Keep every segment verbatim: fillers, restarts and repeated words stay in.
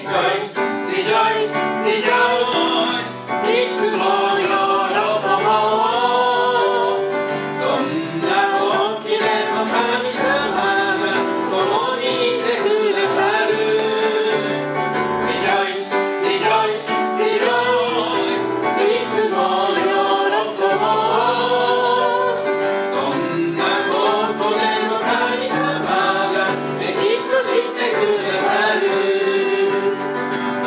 「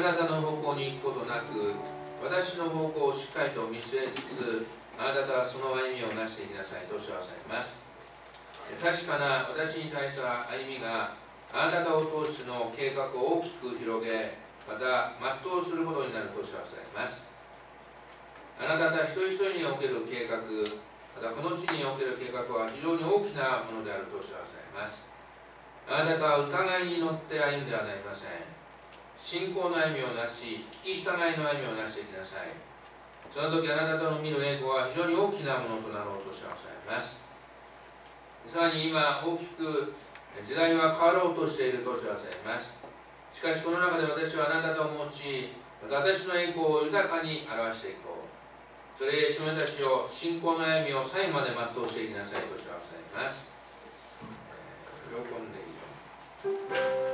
なたの方向に行くことなく、私の方向をしっかりと見据えつつ、あなたはその歩みをなしていきなさいと主はされます。確かな私に対する歩みが、あなたを通しての計画を大きく広げ、また全うすることになると主はされます。あなた方一人一人における計画、またこの地における計画は非常に大きなものであると主はされます。あなた方は疑いに乗って歩んではなりません。信仰の歩みをなし、聞き従いの歩みをなしていきなさい。その時あなた方の見る栄光は非常に大きなものとなろうと主はされます。さらに今大きく時代は変わろうとしていると主はされます。しかしこの中で私はあなた方を用い、また私の栄光を豊かに表していこう。それへ主たちを信仰の歩みを最後まで全うしていきなさいと主はされます。喜んでいる。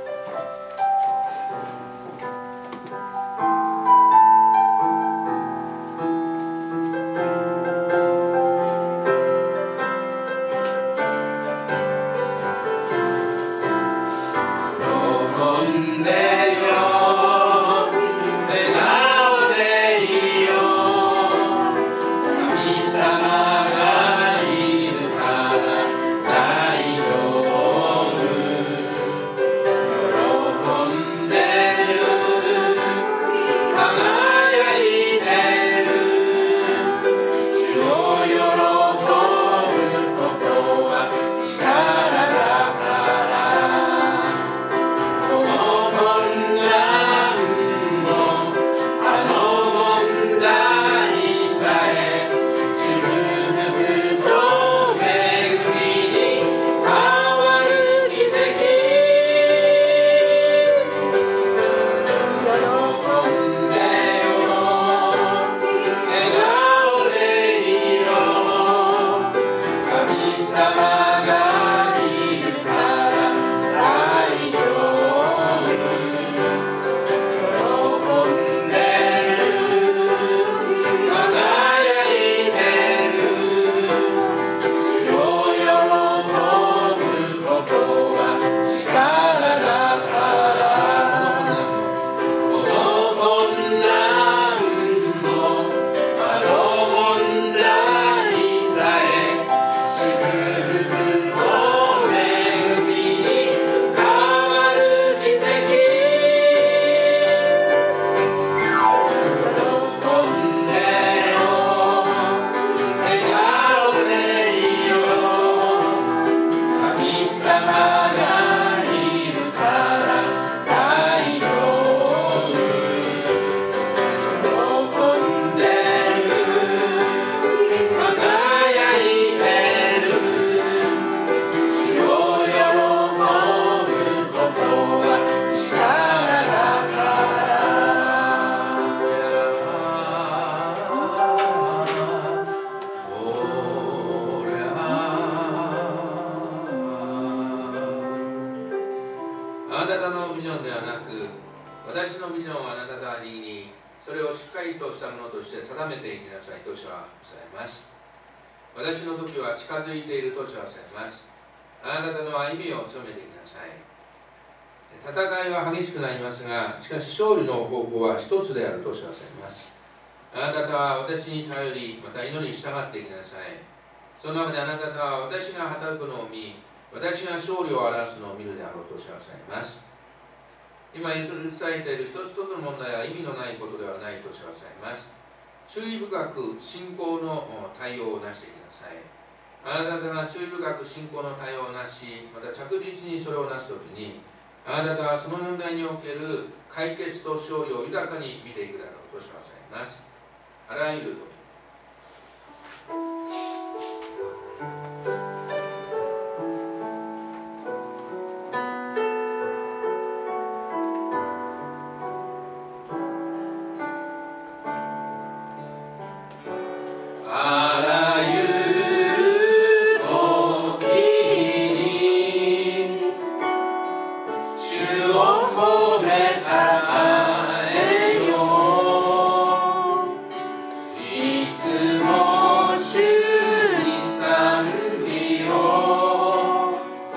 しかし勝利の方法は一つであると知らされます。あなた方は私に頼り、また祈りに従っていきなさい。その中であなた方は私が働くのを見、私が勝利を表すのを見るであろうと知らされます。今、イエスに伝えている一つ一つの問題は意味のないことではないと知らされます。注意深く信仰の対応をなしていきなさい。あなた方が注意深く信仰の対応をなし、また着実にそれをなすときに、あなたはその問題における解決と勝利を豊かに見ていくだろうと知らされます。あらゆる時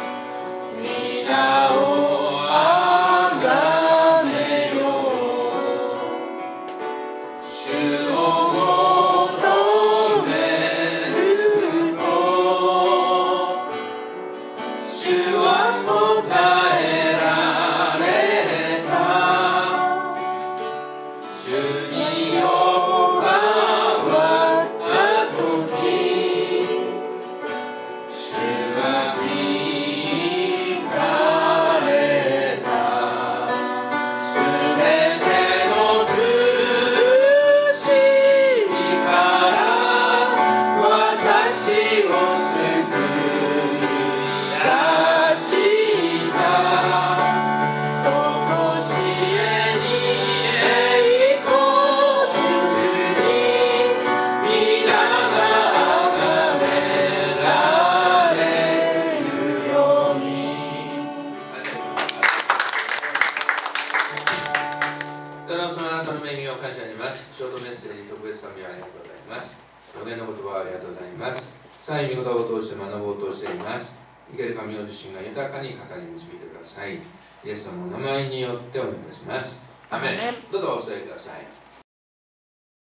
皆をあがめよう。 を感謝します。ショートメッセージ、特別賛美をありがとうございます。予言の言葉をありがとうございます。さあ、御言葉を通して学ぼうとしています。生ける神の自身が豊かに語り導いてください。イエス様の名前によってお願いいたします。アメン。どうぞお座りください。